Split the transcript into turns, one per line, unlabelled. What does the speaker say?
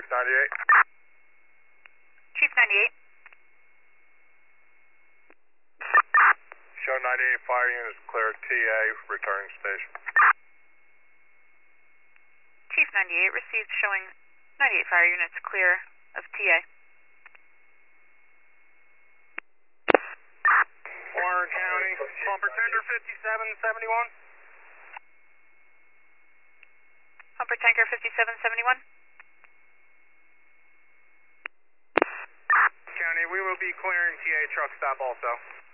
98.
Chief 98.
Show 98 fire units clear TA, returning station.
Chief 98 received showing 98 fire units clear of TA.
Warren County, Pumper Tender 5771.
Pumper Tanker 5771.
County, we will be clearing TA truck stop also.